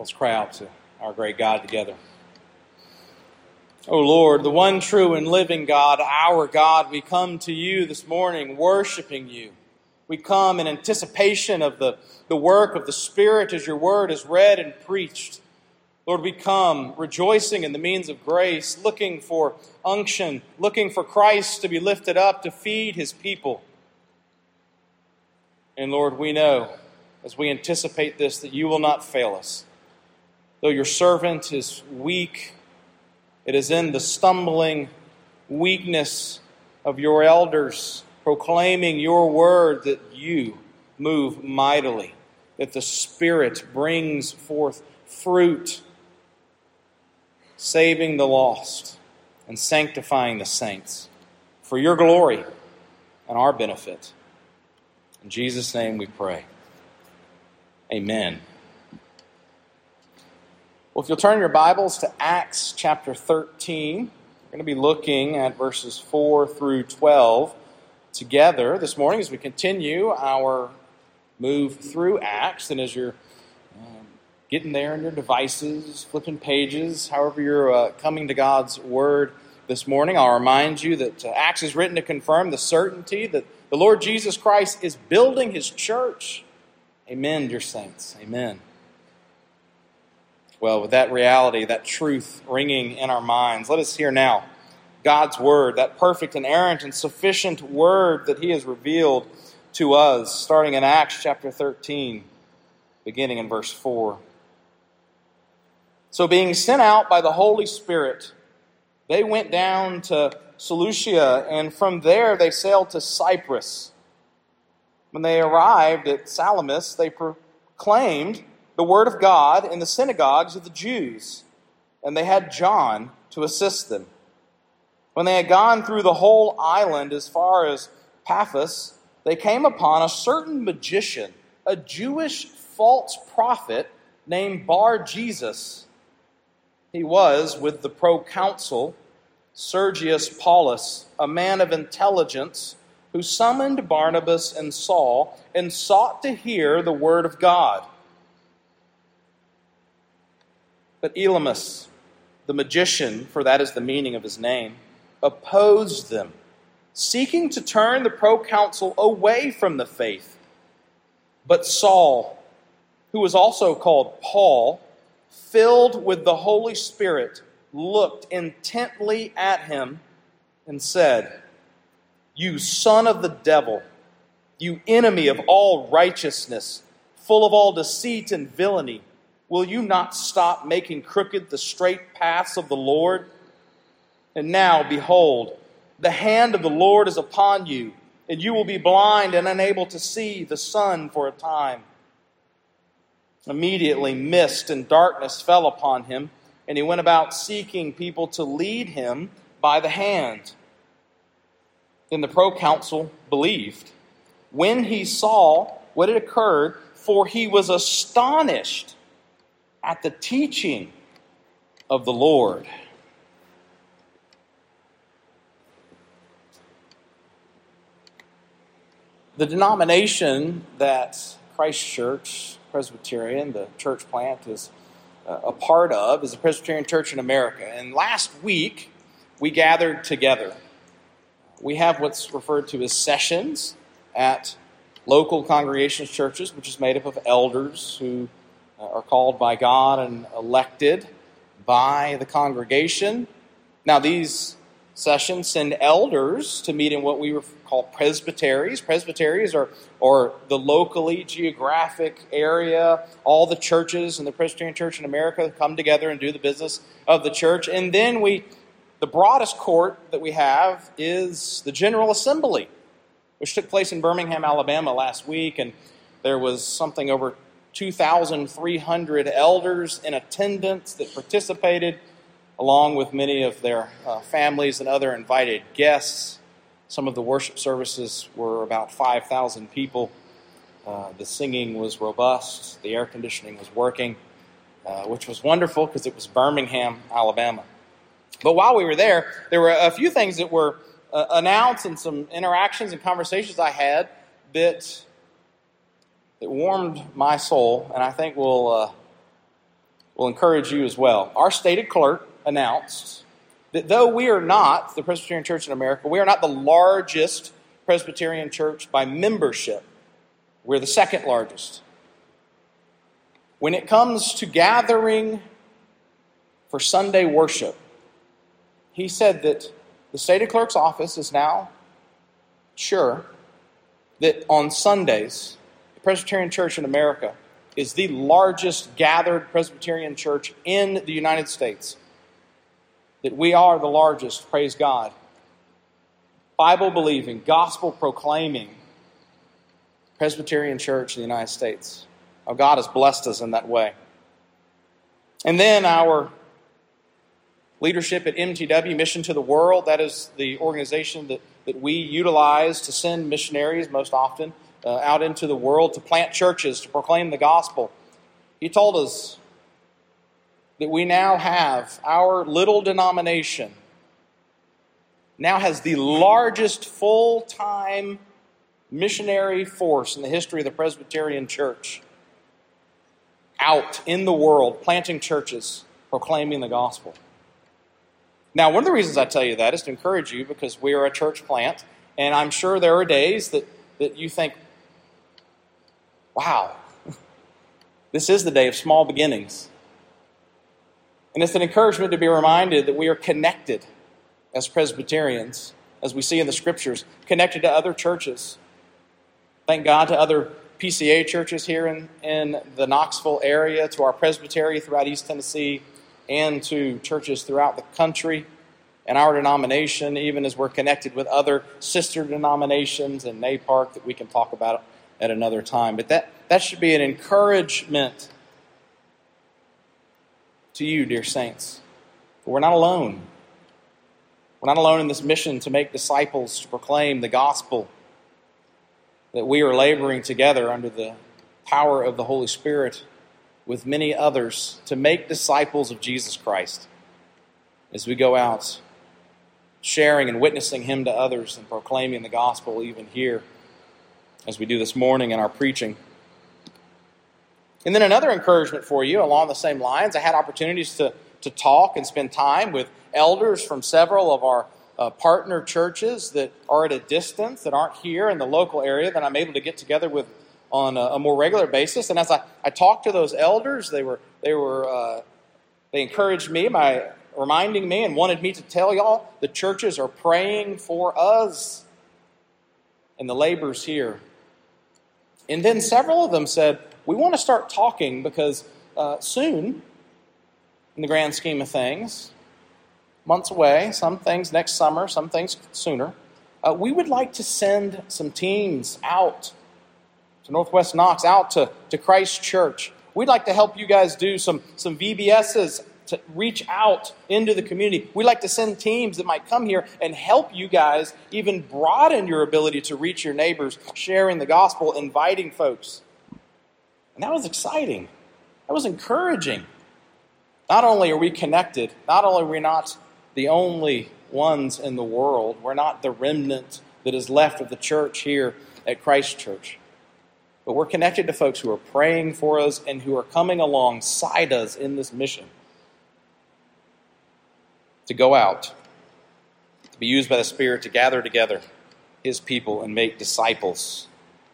Let's cry out to our great God together. O Lord, the one true and living God, our God, we come to you this morning worshiping you. We come in anticipation of the work of the Spirit as your word is read and preached. Lord, we come rejoicing in the means of grace, looking for unction, looking for Christ to be lifted up to feed his people. And Lord, we know as we anticipate this that you will not fail us. Though your servant is weak, it is in the stumbling weakness of your elders proclaiming your word that you move mightily, that the Spirit brings forth fruit, saving the lost and sanctifying the saints for your glory and our benefit. In Jesus' name we pray. Amen. Well, if you'll turn your Bibles to Acts chapter 13, we're going to be looking at verses 4 through 12 together this morning as we continue our move through Acts. And as you're getting there on your devices, flipping pages, however you're coming to God's Word this morning, I'll remind you that Acts is written to confirm the certainty that the Lord Jesus Christ is building His church. Amen, dear saints. Amen. Well, with that reality, that truth ringing in our minds, let us hear now God's Word, that perfect, inerrant, and sufficient Word that He has revealed to us, starting in Acts chapter 13, beginning in verse 4. So being sent out by the Holy Spirit, they went down to Seleucia, and from there they sailed to Cyprus. When they arrived at Salamis, they proclaimed the word of God in the synagogues of the Jews, and they had John to assist them. When they had gone through the whole island as far as Paphos, they came upon a certain magician, a Jewish false prophet named Bar-Jesus. He was with the proconsul Sergius Paulus, a man of intelligence, who summoned Barnabas and Saul and sought to hear the word of God. But Elymas, the magician, for that is the meaning of his name, opposed them, seeking to turn the proconsul away from the faith. But Saul, who was also called Paul, filled with the Holy Spirit, looked intently at him and said, "You son of the devil, you enemy of all righteousness, full of all deceit and villainy, will you not stop making crooked the straight paths of the Lord? And now, behold, the hand of the Lord is upon you, and you will be blind and unable to see the sun for a time." Immediately mist and darkness fell upon him, and he went about seeking people to lead him by the hand. Then the proconsul believed when he saw what had occurred, for he was astonished at the teaching of the Lord. The denomination that Christ Church Presbyterian, the church plant, is a part of is the Presbyterian Church in America. And last week, we gathered together. We have what's referred to as sessions at local congregations churches, which is made up of elders who are called by God and elected by the congregation. Now, these sessions send elders to meet in what we call presbyteries. Presbyteries are the locally geographic area. All the churches in the Presbyterian Church in America come together and do the business of the church. And then the broadest court that we have is the General Assembly, which took place in Birmingham, Alabama last week. And there was something over 2,300 elders in attendance that participated, along with many of their families and other invited guests. Some of the worship services were about 5,000 people. The singing was robust. The air conditioning was working, which was wonderful because it was Birmingham, Alabama. But while we were there were a few things that were announced and some interactions and conversations I had that warmed my soul, and I think will will encourage you as well. Our stated clerk announced that though we are not, the Presbyterian Church in America, we are not the largest Presbyterian church by membership. We're the second largest. When it comes to gathering for Sunday worship, he said that the stated clerk's office is now sure that on Sundays, the Presbyterian Church in America is the largest gathered Presbyterian church in the United States. That we are the largest, praise God, Bible-believing, gospel-proclaiming Presbyterian church in the United States. Oh, God has blessed us in that way. And then our leadership at MTW, Mission to the World, that is the organization that we utilize to send missionaries most often out into the world to plant churches, to proclaim the gospel. He told us that we now have, our little denomination now has the largest full-time missionary force in the history of the Presbyterian Church out in the world, planting churches, proclaiming the gospel. Now, one of the reasons I tell you that is to encourage you because we are a church plant, and I'm sure there are days that you think, wow, this is the day of small beginnings. And it's an encouragement to be reminded that we are connected as Presbyterians, as we see in the Scriptures, connected to other churches. Thank God to other PCA churches here in the Knoxville area, to our presbytery throughout East Tennessee, and to churches throughout the country and our denomination, even as we're connected with other sister denominations in NAPARC that we can talk about at another time. But that should be an encouragement to you, dear saints. We're not alone. We're not alone in this mission to make disciples, to proclaim the gospel, that we are laboring together under the power of the Holy Spirit with many others to make disciples of Jesus Christ as we go out sharing and witnessing Him to others and proclaiming the gospel even here as we do this morning in our preaching. And then another encouragement for you along the same lines, I had opportunities to talk and spend time with elders from several of our partner churches that are at a distance, that aren't here in the local area, that I'm able to get together with on a more regular basis. And as I talked to those elders, they encouraged me by reminding me and wanted me to tell y'all the churches are praying for us and the labors here. And then several of them said, we want to start talking because soon, in the grand scheme of things, months away, some things next summer, some things sooner, we would like to send some teams out to Northwest Knox, out to Christ Church. We'd like to help you guys do some VBSs to reach out into the community. We'd like to send teams that might come here and help you guys even broaden your ability to reach your neighbors, sharing the gospel, inviting folks. And that was exciting. That was encouraging. Not only are we connected, not only are we not the only ones in the world, we're not the remnant that is left of the church here at Christ Church, but we're connected to folks who are praying for us and who are coming alongside us in this mission to go out, to be used by the Spirit to gather together His people and make disciples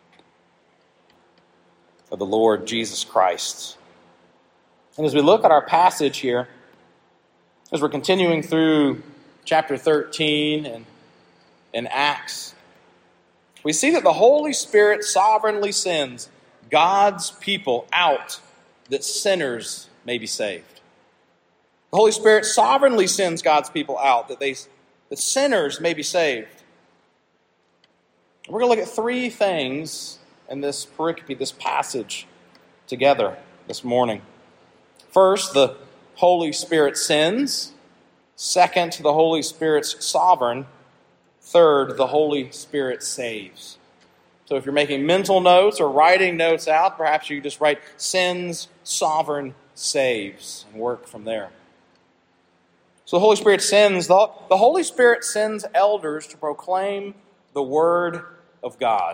of the Lord Jesus Christ. And as we look at our passage here, as we're continuing through chapter 13 and Acts, we see that the Holy Spirit sovereignly sends God's people out that sinners may be saved. The Holy Spirit sovereignly sends God's people out that sinners may be saved. We're going to look at three things in this pericope, this passage, together this morning. First, the Holy Spirit sends. Second, the Holy Spirit's sovereign. Third, the Holy Spirit saves. So if you're making mental notes or writing notes out, perhaps you just write sends, sovereign, saves, and work from there. So the Holy Spirit sends. The Holy Spirit sends elders to proclaim the Word of God.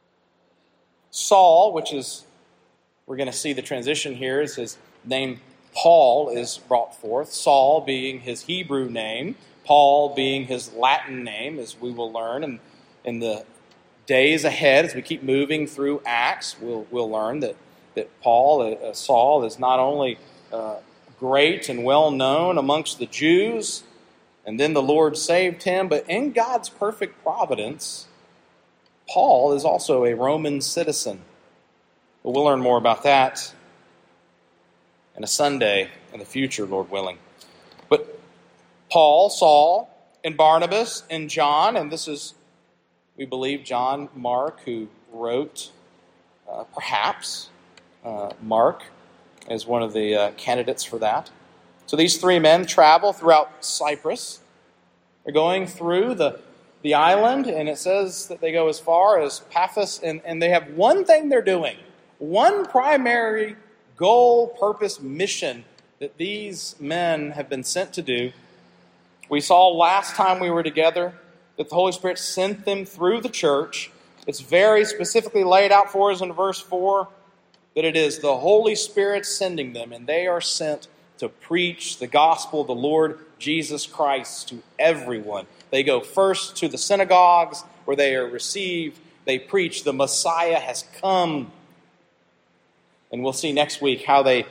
Saul, which is, we're going to see the transition here, is his name Paul is brought forth, Saul being his Hebrew name, Paul being his Latin name, as we will learn in the days ahead as we keep moving through Acts. We'll learn that Saul is not only great and well known amongst the Jews, and then the Lord saved him, but in God's perfect providence, Paul is also a Roman citizen. But we'll learn more about that in a Sunday in the future, Lord willing. But Paul, Saul, and Barnabas, and John, and this is, we believe, John Mark, who wrote, perhaps, Mark as one of the candidates for that. So these three men travel throughout Cyprus. They're going through the island, and it says that they go as far as Paphos, and they have one thing they're doing, one primary goal, purpose, mission that these men have been sent to do. We saw last time we were together that the Holy Spirit sent them through the church. It's very specifically laid out for us in verse 4 that it is the Holy Spirit sending them, and they are sent to preach the gospel of the Lord Jesus Christ to everyone. They go first to the synagogues where they are received. They preach the Messiah has come. And we'll see next week how they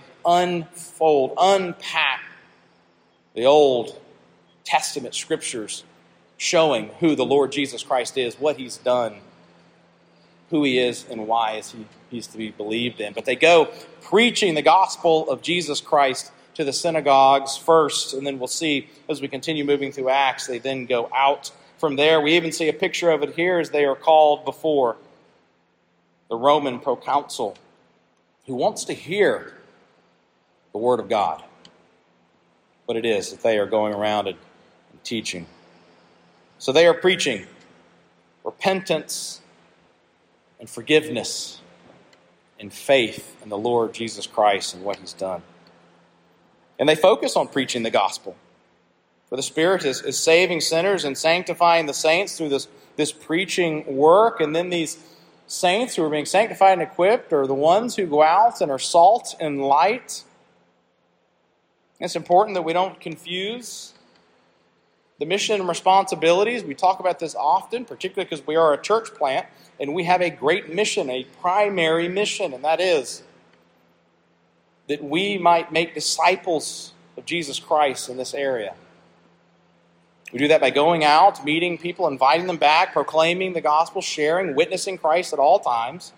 unpack the Old Testament scriptures showing who the Lord Jesus Christ is, what he's done, who he is, and why he's to be believed in. But they go preaching the gospel of Jesus Christ to the synagogues first, and then we'll see as we continue moving through Acts, they then go out from there. We even see a picture of it here as they are called before the Roman proconsul who wants to hear the word of God. But it is that they are going around and teaching. So they are preaching repentance and forgiveness and faith in the Lord Jesus Christ and what he's done. And they focus on preaching the gospel. For the Spirit is saving sinners and sanctifying the saints through this preaching work. And then these saints who are being sanctified and equipped are the ones who go out and are salt and light. It's important that we don't confuse the mission and responsibilities. We talk about this often, particularly because we are a church plant, and we have a great mission, a primary mission, and that is that we might make disciples of Jesus Christ in this area. We do that by going out, meeting people, inviting them back, proclaiming the gospel, sharing, witnessing Christ at all times.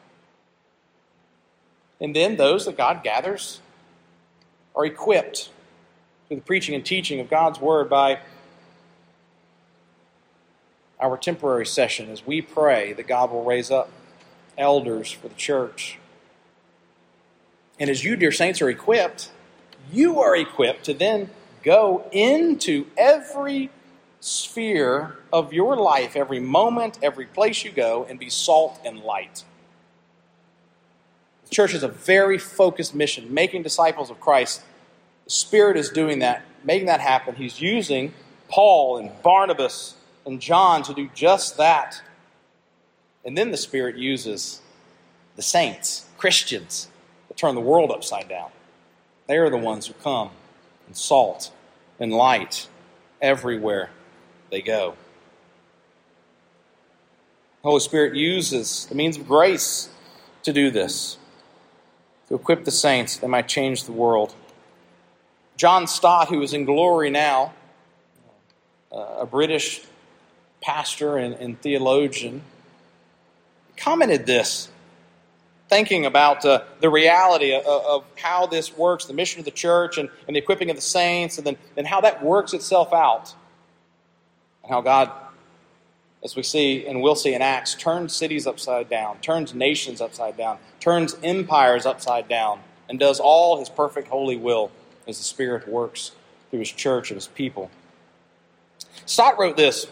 And then those that God gathers are equipped through the preaching and teaching of God's word by our temporary session as we pray that God will raise up elders for the church. And as you, dear saints, are equipped, you are equipped to then go into every sphere of your life, every moment, every place you go, and be salt and light. The church is a very focused mission, making disciples of Christ. The Spirit is doing that, making that happen. He's using Paul and Barnabas and John to do just that. And then the Spirit uses the saints, Christians, to turn the world upside down. They are the ones who come and salt and light everywhere they go. The Holy Spirit uses the means of grace to do this, to equip the saints that they might change the world. John Stott, who is in glory now, a British pastor and theologian, commented this, thinking about the reality of how this works, the mission of the church and the equipping of the saints, and then how that works itself out. And how God, as we see and will see in Acts, turns cities upside down, turns nations upside down, turns empires upside down, and does all his perfect holy will as the Spirit works through his church and his people. Stott wrote this: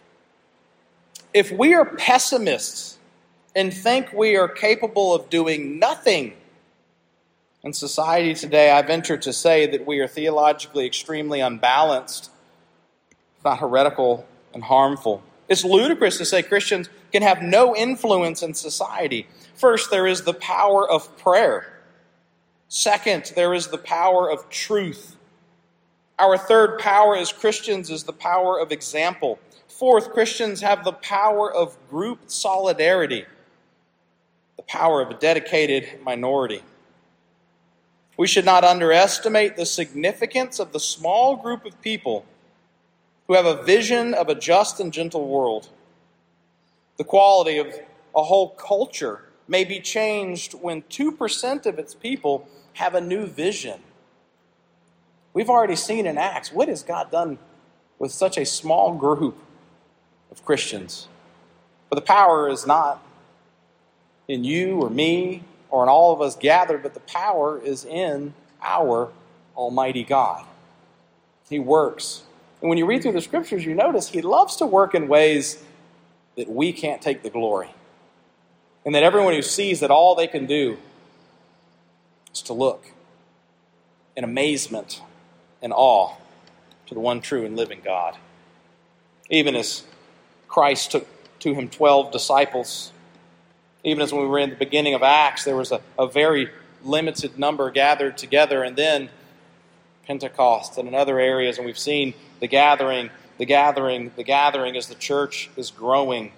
if we are pessimists and think we are capable of doing nothing in society today, I venture to say that we are theologically extremely unbalanced, if not heretical and harmful. It's ludicrous to say Christians can have no influence in society. First, there is the power of prayer. Second, there is the power of truth. Our third power as Christians is the power of example. Fourth, Christians have the power of group solidarity, the power of a dedicated minority. We should not underestimate the significance of the small group of people who have a vision of a just and gentle world. The quality of a whole culture may be changed when 2% of its people have a new vision. We've already seen in Acts, what has God done with such a small group of Christians? But the power is not in you or me or in all of us gathered, but the power is in our Almighty God. He works. And when you read through the Scriptures, you notice He loves to work in ways that we can't take the glory. And that everyone who sees that all they can do is to look in amazement and awe to the one true and living God. Even as Christ took to Him 12 disciples, even as when we were in the beginning of Acts, there was a very limited number gathered together, and then Pentecost and in other areas, and we've seen the gathering as the church is growing.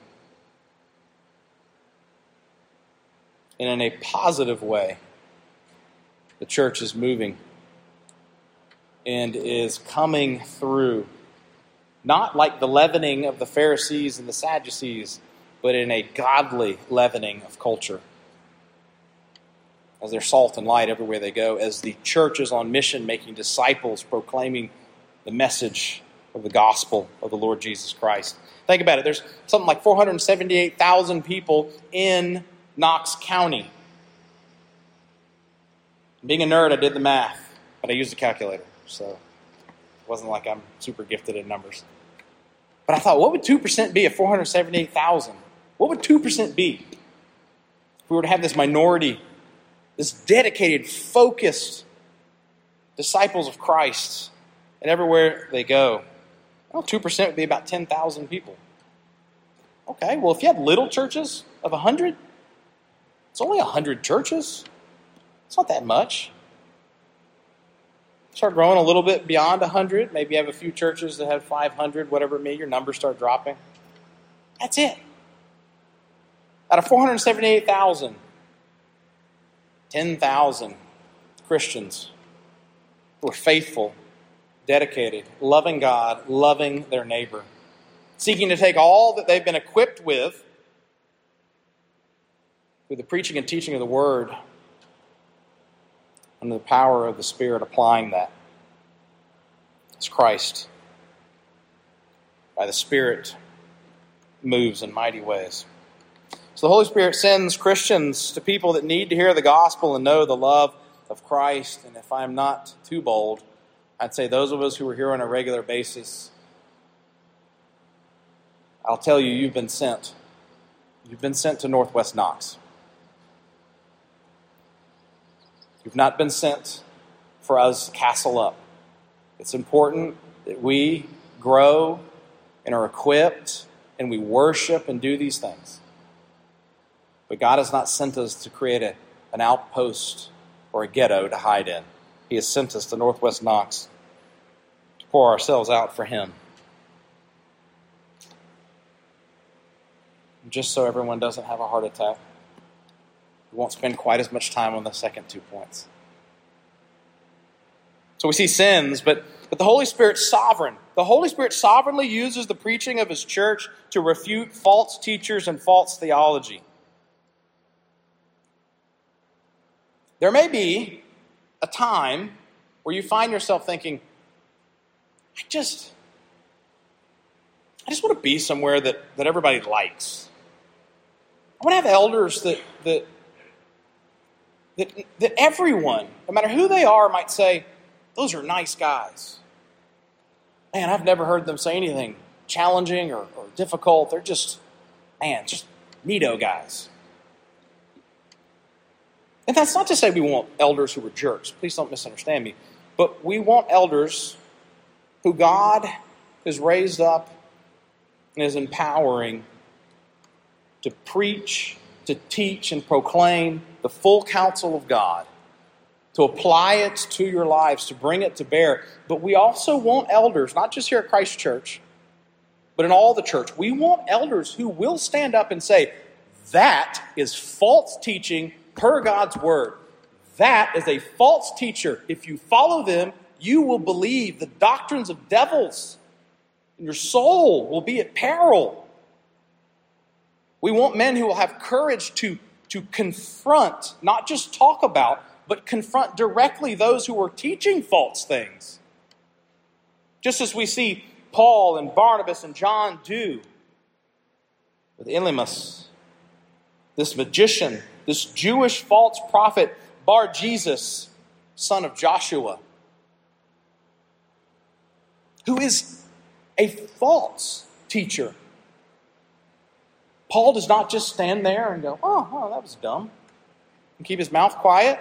And in a positive way, the church is moving and is coming through, not like the leavening of the Pharisees and the Sadducees, but in a godly leavening of culture. As they're salt and light everywhere they go, as the church is on mission, making disciples, proclaiming the message of the gospel of the Lord Jesus Christ. Think about it. There's something like 478,000 people in Knox County. Being a nerd, I did the math, but I used a calculator, so it wasn't like I'm super gifted in numbers. But I thought, what would 2% be of 478,000? What would 2% be if we were to have this minority, this dedicated, focused disciples of Christ, and everywhere they go? Well, 2% would be about 10,000 people. Okay, well, if you had little churches of 100, it's only 100 churches. It's not that much. Start growing a little bit beyond 100. Maybe you have a few churches that have 500, whatever it may be. Your numbers start dropping. That's it. Out of 478,000, 10,000 Christians who are faithful, dedicated, loving God, loving their neighbor, seeking to take all that they've been equipped with through the preaching and teaching of the Word, under the power of the Spirit, applying that as Christ, by the Spirit, moves in mighty ways. So the Holy Spirit sends Christians to people that need to hear the gospel and know the love of Christ. And if I'm not too bold, I'd say those of us who are here on a regular basis, I'll tell you, you've been sent. You've been sent to Northwest Knox. You've not been sent for us to castle up. It's important that we grow and are equipped and we worship and do these things. But God has not sent us to create an outpost or a ghetto to hide in. He has sent us to Northwest Knox to pour ourselves out for Him. Just so everyone doesn't have a heart attack. We won't spend quite as much time on the second 2 points. So we see sins, but the Holy Spirit's sovereign. The Holy Spirit sovereignly uses the preaching of His church to refute false teachers and false theology. There may be a time where you find yourself thinking, I just want to be somewhere that everybody likes. I want to have elders that everyone, no matter who they are, might say, those are nice guys. Man, I've never heard them say anything challenging or difficult. They're just neato guys. And that's not to say we want elders who are jerks. Please don't misunderstand me. But we want elders who God has raised up and is empowering to preach, to teach, and proclaim the full counsel of God to apply it to your lives, to bring it to bear. But we also want elders, not just here at Christ Church, but in all the church. We want elders who will stand up and say, that is false teaching per God's word. That is a false teacher. If you follow them, you will believe the doctrines of devils, and your soul will be at peril. We want men who will have courage to confront, not just talk about, but confront directly those who are teaching false things. Just as we see Paul and Barnabas and John do with Elymas, this magician, this Jewish false prophet, Bar-Jesus, son of Joshua, who is a false teacher. Paul does not just stand there and go, oh, that was dumb, and keep his mouth quiet.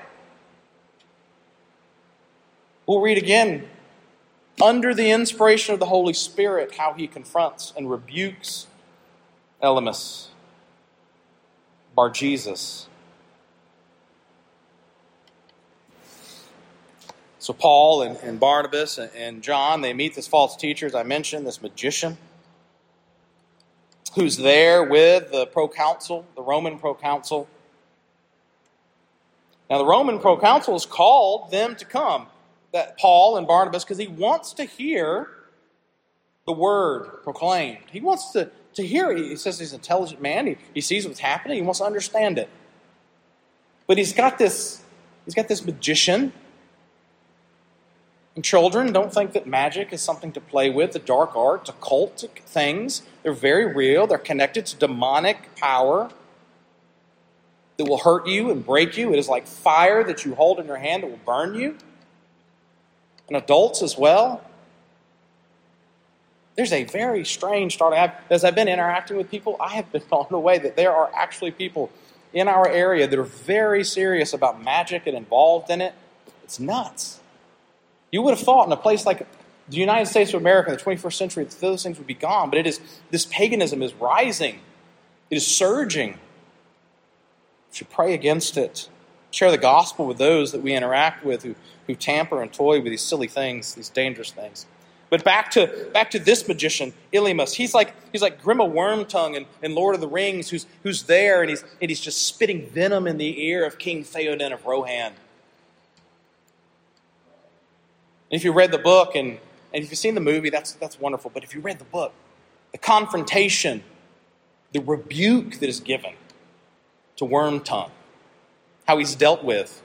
We'll read again, under the inspiration of the Holy Spirit, how he confronts and rebukes Elymas, Bar-Jesus. So Paul and Barnabas and John, they meet this false teacher, as I mentioned, this magician, who's there with the proconsul, the Roman proconsul. Now the Roman proconsul has called them to come, that Paul and Barnabas, because he wants to hear the word proclaimed. He wants to hear it. He says he's an intelligent man. He sees what's happening. He wants to understand it. But he's got this magician. And children, don't think that magic is something to play with. The dark arts, occultic things, they're very real. They're connected to demonic power that will hurt you and break you. It is like fire that you hold in your hand that will burn you. And adults as well. There's a very strange starting. As I've been interacting with people, I have been blown away that there are actually people in our area that are very serious about magic and involved in it. It's nuts. You would have thought in a place like the United States of America in the 21st century that those things would be gone, but this paganism is rising. It is surging. We should pray against it. Share the gospel with those that we interact with who tamper and toy with these silly things, these dangerous things. But back to this magician, Elymas. He's like Grima Wormtongue in Lord of the Rings, who's there and he's just spitting venom in the ear of King Theoden of Rohan. And if you read the book and if you've seen the movie, that's wonderful. But if you read the book, the confrontation, the rebuke that is given to Wormtongue, how he's dealt with,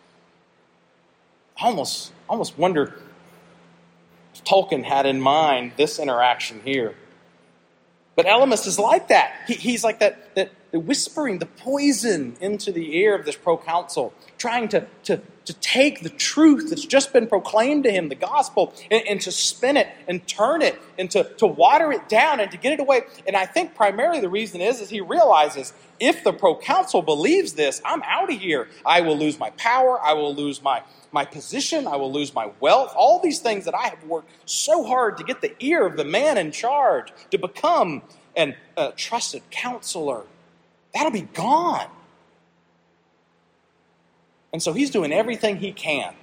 I almost wonder if Tolkien had in mind this interaction here. But Elymas is like that. He's like that whispering the poison into the ear of this proconsul, trying to take the truth that's just been proclaimed to him, the gospel, and to spin it and turn it and to water it down and to get it away. And I think primarily the reason is he realizes if the proconsul believes this, I'm out of here. I will lose my power. I will lose my position. I will lose my wealth. All these things that I have worked so hard to get the ear of the man in charge, to become a trusted counselor. That'll be gone. And so he's doing everything he can.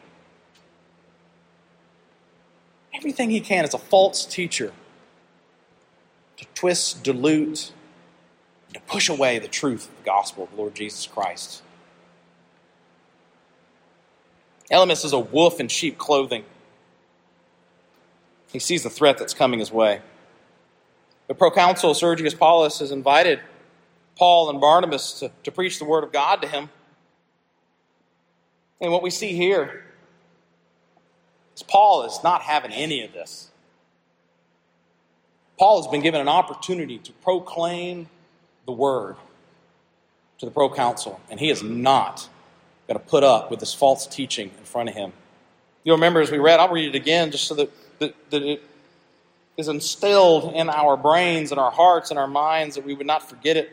Everything he can as a false teacher to twist, dilute, and to push away the truth of the gospel of the Lord Jesus Christ. Elymas is a wolf in sheep clothing. He sees the threat that's coming his way. The proconsul Sergius Paulus has invited Paul and Barnabas to preach the word of God to him. And what we see here is Paul is not having any of this. Paul has been given an opportunity to proclaim the word to the proconsul, and he is not going to put up with this false teaching in front of him. You'll remember as we read, I'll read it again just so that it is instilled in our brains and our hearts and our minds that we would not forget it.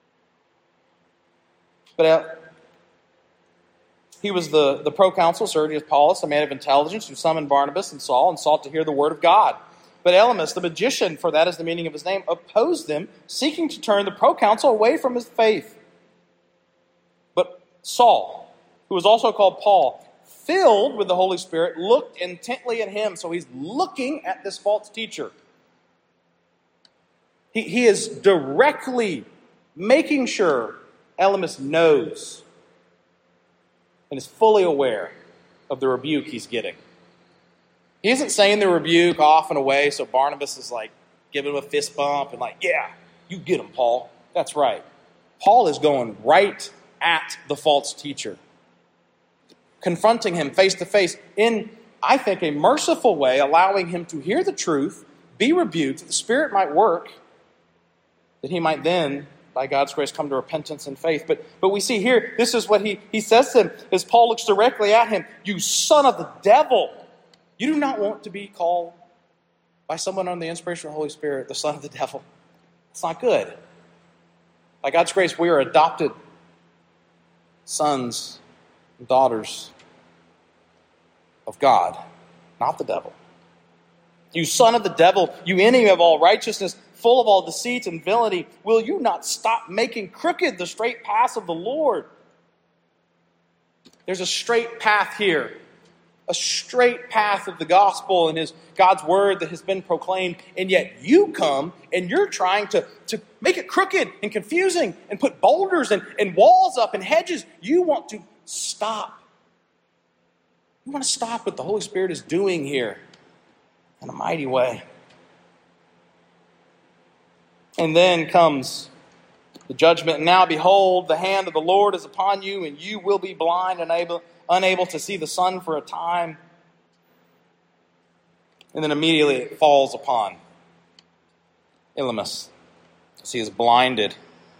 But he was the proconsul, Sergius Paulus, a man of intelligence, who summoned Barnabas and Saul and sought to hear the word of God. But Elymas, the magician, for that is the meaning of his name, opposed them, seeking to turn the proconsul away from his faith. But Saul, who was also called Paul, filled with the Holy Spirit, looked intently at him. So he's looking at this false teacher. He is directly making sure Elymas knows and is fully aware of the rebuke he's getting. He isn't saying the rebuke off and away, so Barnabas is like giving him a fist bump and like, yeah, you get him, Paul. That's right. Paul is going right at the false teacher, confronting him face to face in, I think, a merciful way, allowing him to hear the truth, be rebuked, that the Spirit might work, that he might then, by God's grace, come to repentance and faith. But we see here, this is what he says to him, as Paul looks directly at him, you son of the devil. You do not want to be called by someone under the inspiration of the Holy Spirit the son of the devil. It's not good. By God's grace, we are adopted sons and daughters of God, not the devil. You son of the devil, you enemy of all righteousness, full of all deceit and villainy, will you not stop making crooked the straight paths of the Lord? There's a straight path here. A straight path of the gospel and God's word that has been proclaimed, and yet you come and you're trying to make it crooked and confusing and put boulders and walls up and hedges. You want to stop. You want to stop what the Holy Spirit is doing here in a mighty way. And then comes the judgment. And now behold, the hand of the Lord is upon you, and you will be blind and unable to see the sun for a time. And then immediately it falls upon Elymas as he is blinded.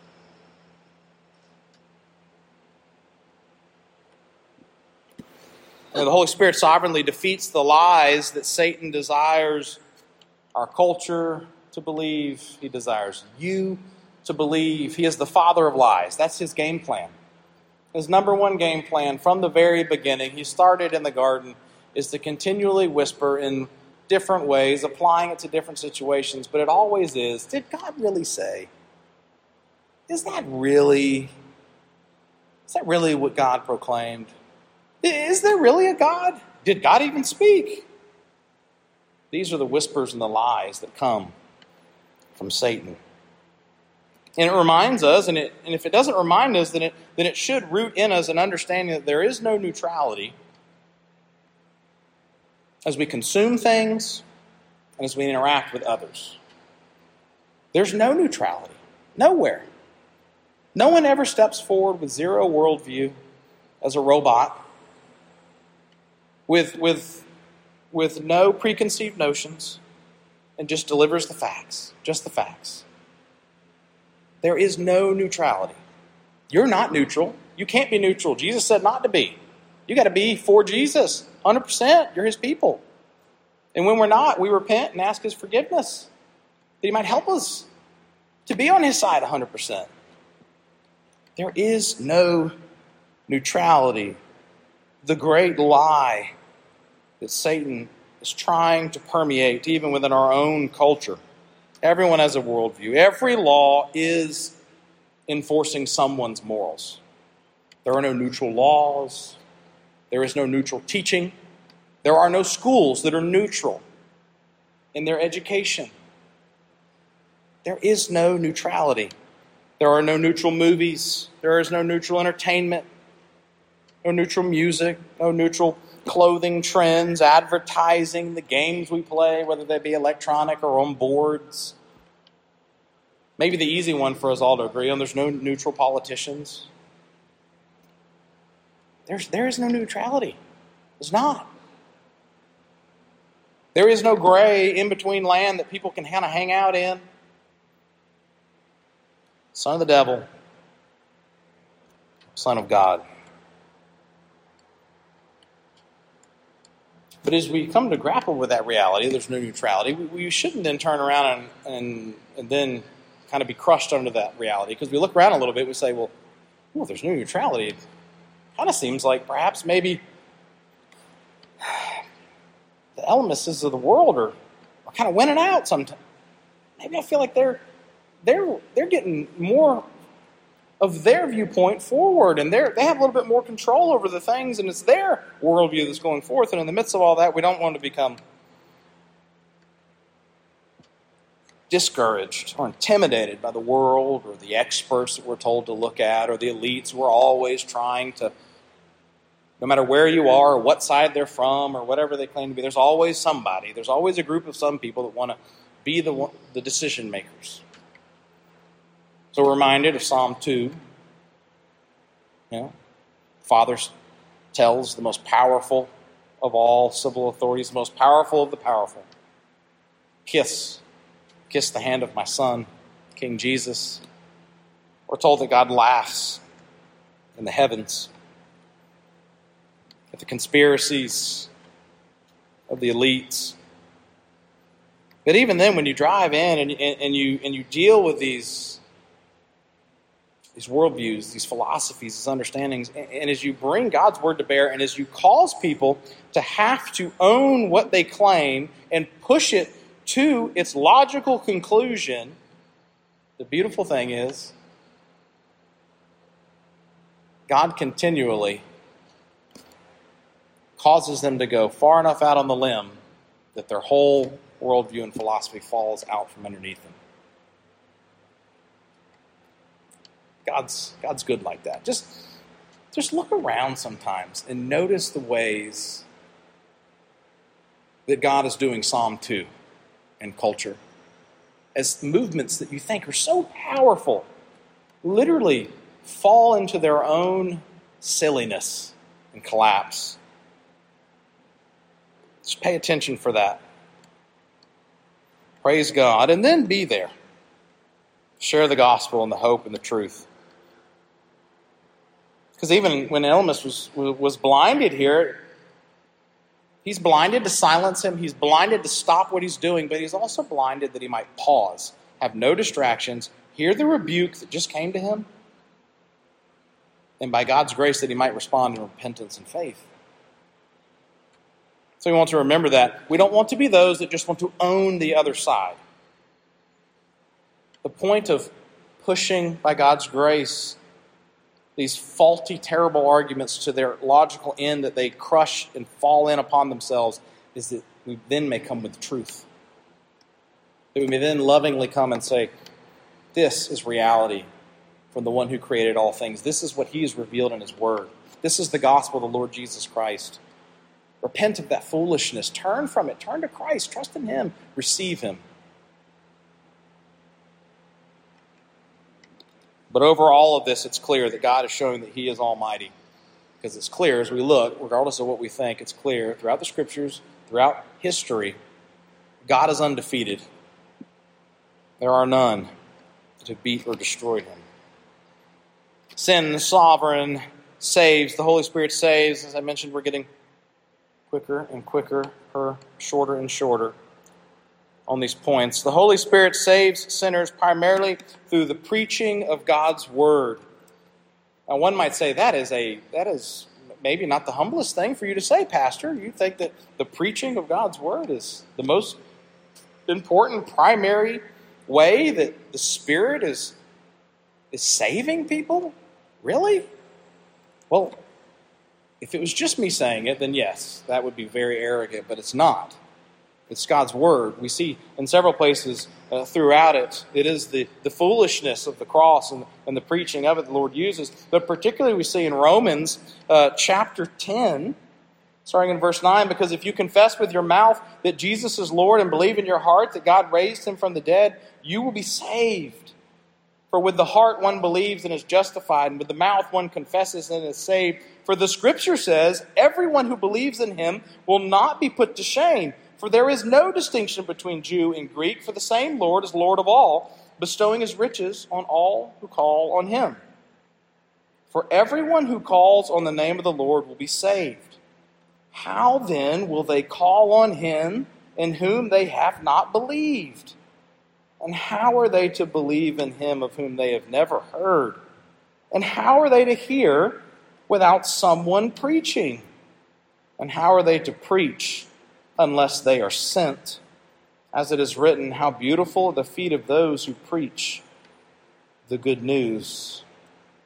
And the Holy Spirit sovereignly defeats the lies that Satan desires our culture to believe. He desires you to believe. He is the father of lies. That's his game plan. His number one game plan from the very beginning, he started in the garden, is to continually whisper in different ways, applying it to different situations, but it always is, did God really say? Is that really what God proclaimed? Is there really a God? Did God even speak? These are the whispers and the lies that come from Satan. And it reminds us, and if it doesn't remind us, then it should root in us an understanding that there is no neutrality as we consume things and as we interact with others. There's no neutrality. Nowhere. No one ever steps forward with zero worldview as a robot, with no preconceived notions, and just delivers the facts. Just the facts. There is no neutrality. You're not neutral. You can't be neutral. Jesus said not to be. You got to be for Jesus, 100%. You're his people. And when we're not, we repent and ask his forgiveness, that he might help us to be on his side 100%. There is no neutrality. The great lie that Satan is trying to permeate even within our own culture. Everyone has a worldview. Every law is enforcing someone's morals. There are no neutral laws. There is no neutral teaching. There are no schools that are neutral in their education. There is no neutrality. There are no neutral movies. There is no neutral entertainment. No neutral music. No neutral clothing trends, advertising, the games we play, whether they be electronic or on boards. Maybe the easy one for us all to agree on, there's no neutral politicians. There is no neutrality. There's not. There is no gray in-between land that people can kind of hang out in. Son of the devil, Son of God. But as we come to grapple with that reality, there's no neutrality, we shouldn't then turn around and then kind of be crushed under that reality. Because we look around a little bit, we say, well, if there's no neutrality, it kind of seems like perhaps maybe the Elymases of the world are kind of winning out sometimes. Maybe I feel like they're getting more of their viewpoint forward, and they have a little bit more control over the things, and it's their worldview that's going forth. And in the midst of all that, we don't want to become discouraged or intimidated by the world or the experts that we're told to look at or the elites who are always trying to, no matter where you are or what side they're from or whatever they claim to be, there's always somebody. There's always a group of some people that want to be the decision makers. So we're reminded of Psalm 2. Father tells the most powerful of all civil authorities, the most powerful of the powerful, kiss the hand of my son, King Jesus. We're told that God laughs in the heavens at the conspiracies of the elites. But even then, when you drive in and you deal with these worldviews, these philosophies, these understandings, and as you bring God's word to bear, and as you cause people to have to own what they claim and push it to its logical conclusion, the beautiful thing is God continually causes them to go far enough out on the limb that their whole worldview and philosophy falls out from underneath them. God's good like that. Just look around sometimes and notice the ways that God is doing Psalm 2 in culture. As movements that you think are so powerful literally fall into their own silliness and collapse. Just pay attention for that. Praise God. And then be there. Share the gospel and the hope and the truth. Because even when Elymas was blinded here, he's blinded to silence him. He's blinded to stop what he's doing, but he's also blinded that he might pause, have no distractions, hear the rebuke that just came to him, and by God's grace that he might respond in repentance and faith. So we want to remember that. We don't want to be those that just want to own the other side. The point of pushing, by God's grace, these faulty, terrible arguments to their logical end that they crush and fall in upon themselves is that we then may come with truth. That we may then lovingly come and say, this is reality from the one who created all things. This is what he has revealed in his word. This is the gospel of the Lord Jesus Christ. Repent of that foolishness. Turn from it. Turn to Christ. Trust in him. Receive him. But over all of this, it's clear that God is showing that he is almighty. Because it's clear as we look, regardless of what we think, it's clear throughout the scriptures, throughout history, God is undefeated. There are none to beat or destroy him. Sin is sovereign, saves. The Holy Spirit saves. As I mentioned, we're getting quicker and quicker, shorter and shorter on these points. The Holy Spirit saves sinners primarily through the preaching of God's word. Now, one might say that is maybe not the humblest thing for you to say, Pastor. You think that the preaching of God's word is the most important, primary way that the Spirit is saving people? Really? Well, if it was just me saying it, then yes, that would be very arrogant, but it's not. It's God's word. We see in several places throughout it, it is the foolishness of the cross and the preaching of it the Lord uses. But particularly we see in Romans chapter 10, starting in verse 9, because if you confess with your mouth that Jesus is Lord and believe in your heart that God raised him from the dead, you will be saved. For with the heart one believes and is justified, and with the mouth one confesses and is saved. For the Scripture says, everyone who believes in him will not be put to shame. For there is no distinction between Jew and Greek, for the same Lord is Lord of all, bestowing his riches on all who call on him. For everyone who calls on the name of the Lord will be saved. How then will they call on him in whom they have not believed? And how are they to believe in him of whom they have never heard? And how are they to hear without someone preaching? And how are they to preach unless they are sent? As it is written, how beautiful are the feet of those who preach the good news.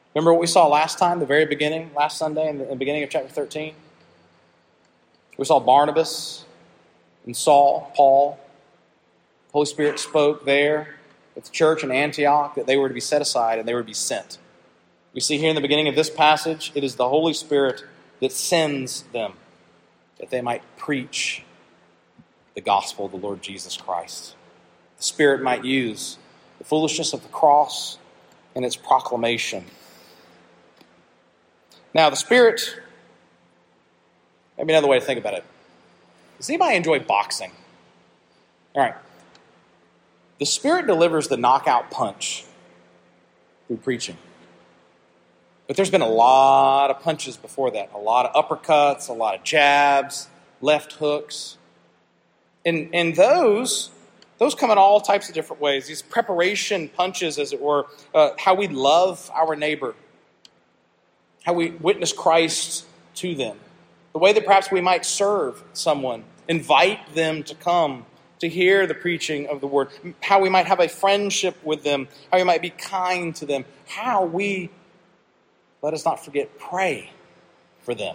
Remember what we saw last time, the very beginning, last Sunday in the beginning of chapter 13? We saw Barnabas and Saul, Paul. The Holy Spirit spoke there at the church in Antioch that they were to be set aside and they were to be sent. We see here in the beginning of this passage, it is the Holy Spirit that sends them, that they might preach the gospel of the Lord Jesus Christ. The Spirit might use the foolishness of the cross and its proclamation. Now, the Spirit, maybe another way to think about it. Does anybody enjoy boxing? All right. The Spirit delivers the knockout punch through preaching. But there's been a lot of punches before that. A lot of uppercuts, a lot of jabs, left hooks. And those come in all types of different ways. These preparation punches, as it were, how we love our neighbor, how we witness Christ to them, the way that perhaps we might serve someone, invite them to come to hear the preaching of the word, how we might have a friendship with them, how we might be kind to them, how we, let us not forget, pray for them.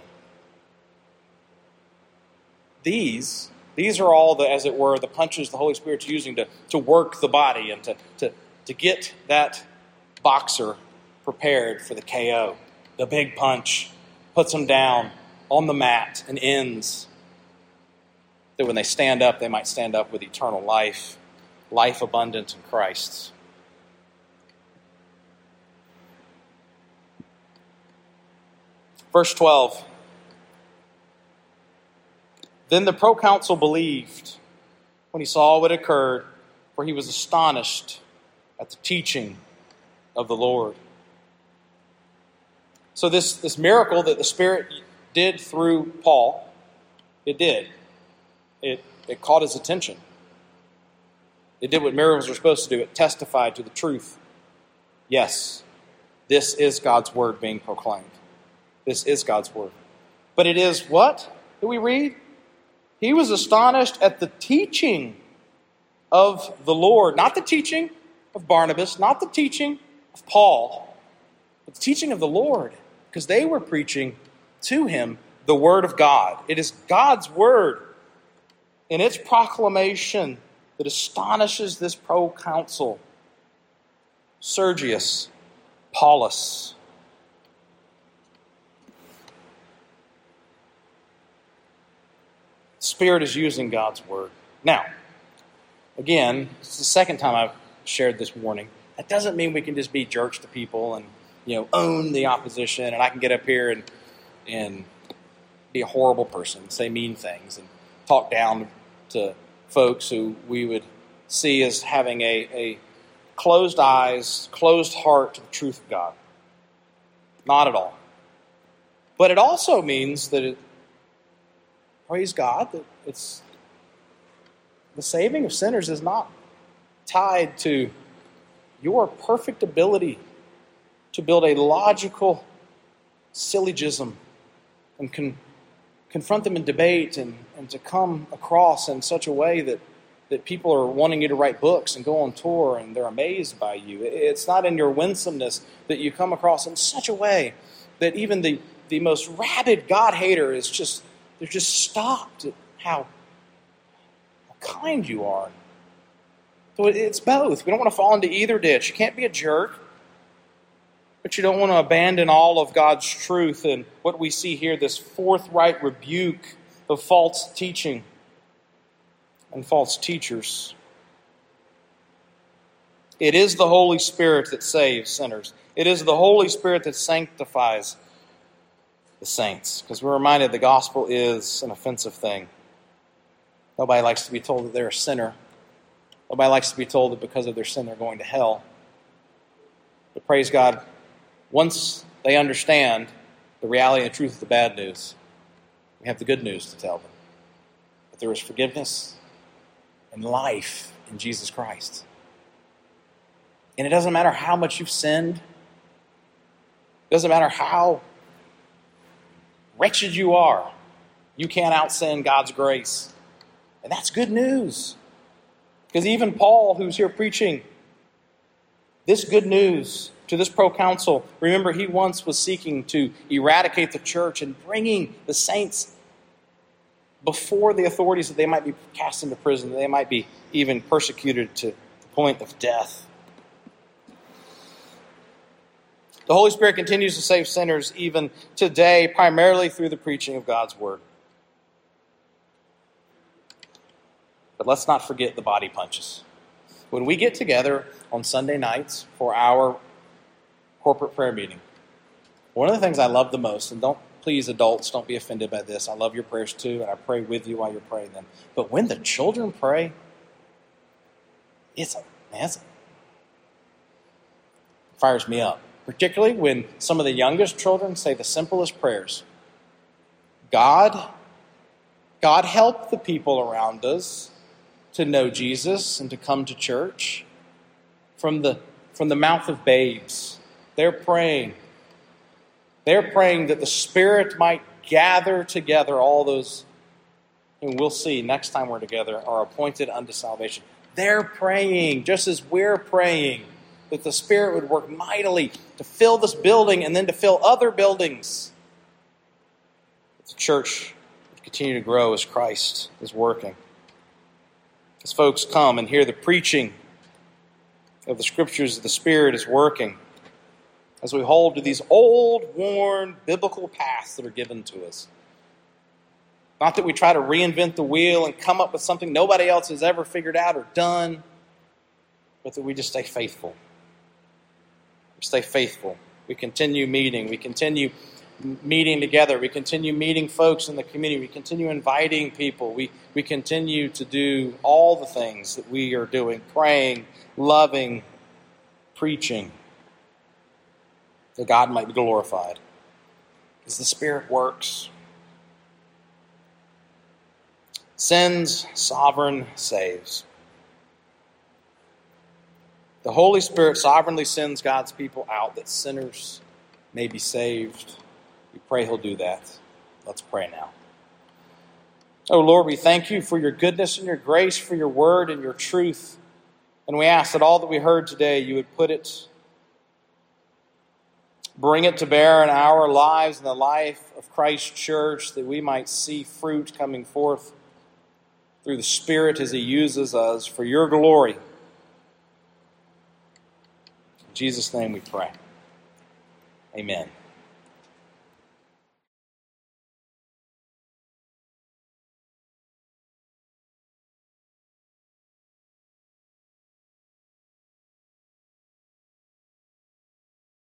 These are all the, as it were, the punches the Holy Spirit's using to work the body and to get that boxer prepared for the KO. The big punch puts them down on the mat and ends that when they stand up, they might stand up with eternal life, life abundant in Christ. Verse 12. Then the proconsul believed when he saw what occurred, for he was astonished at the teaching of the Lord. So this miracle that the Spirit did through Paul, it did. It caught his attention. It did what miracles are supposed to do. It testified to the truth. Yes, this is God's word being proclaimed. This is God's word. But it is what? Do we read? He was astonished at the teaching of the Lord. Not the teaching of Barnabas, not the teaching of Paul, but the teaching of the Lord. Because they were preaching to him the word of God. It is God's word in its proclamation that astonishes this proconsul, Sergius Paulus. Spirit is using God's word. Now, again, it's the second time I've shared this warning. That doesn't mean we can just be jerks to people and own the opposition, and I can get up here and be a horrible person, say mean things, and talk down to folks who we would see as having a closed eyes, closed heart to the truth of God. Not at all. But it also means that praise God, that it's the saving of sinners is not tied to your perfect ability to build a logical syllogism and confront them in debate and to come across in such a way that people are wanting you to write books and go on tour and they're amazed by you. It's not in your winsomeness that you come across in such a way that even the most rabid God-hater is just, they're just stopped at how kind you are. So it's both. We don't want to fall into either ditch. You can't be a jerk, but you don't want to abandon all of God's truth. And what we see here, this forthright rebuke of false teaching and false teachers. It is the Holy Spirit that saves sinners. It is the Holy Spirit that sanctifies the saints. Because we're reminded the gospel is an offensive thing. Nobody likes to be told that they're a sinner. Nobody likes to be told that because of their sin they're going to hell. But praise God, once they understand the reality and the truth of the bad news, we have the good news to tell them. That there is forgiveness and life in Jesus Christ. And it doesn't matter how much you've sinned. It doesn't matter how wretched you are. You can't out-sin God's grace. And that's good news. Because even Paul, who's here preaching this good news to this proconsul. Remember, he once was seeking to eradicate the church and bringing the saints before the authorities that they might be cast into prison, that they might be even persecuted to the point of death. The Holy Spirit continues to save sinners even today, primarily through the preaching of God's Word. But let's not forget the body punches. When we get together on Sunday nights for our corporate prayer meeting, one of the things I love the most, and please adults, don't be offended by this. I love your prayers too, and I pray with you while you're praying them. But when the children pray, it fires me up. Particularly when some of the youngest children say the simplest prayers. God help the people around us to know Jesus and to come to church. From the mouth of babes, they're praying. They're praying that the Spirit might gather together all those whom we'll see next time we're together are appointed unto salvation. They're praying just as we're praying, that the Spirit would work mightily to fill this building and then to fill other buildings. The church would continue to grow as Christ is working. As folks come and hear the preaching of the Scriptures, the Spirit is working. As we hold to these old, worn, biblical paths that are given to us. Not that we try to reinvent the wheel and come up with something nobody else has ever figured out or done, but that we just stay faithful. We stay faithful. We continue meeting. We continue meeting together. We continue meeting folks in the community. We continue inviting people. We continue to do all the things that we are doing, praying, loving, preaching, that God might be glorified. As the Spirit works, sends, sovereign, saves. The Holy Spirit sovereignly sends God's people out that sinners may be saved. We pray He'll do that. Let's pray now. Oh Lord, we thank you for your goodness and your grace, for your word and your truth. And we ask that all that we heard today, you would bring it to bear in our lives and the life of Christ's church, that we might see fruit coming forth through the Spirit as He uses us for your glory. In Jesus' name we pray. Amen.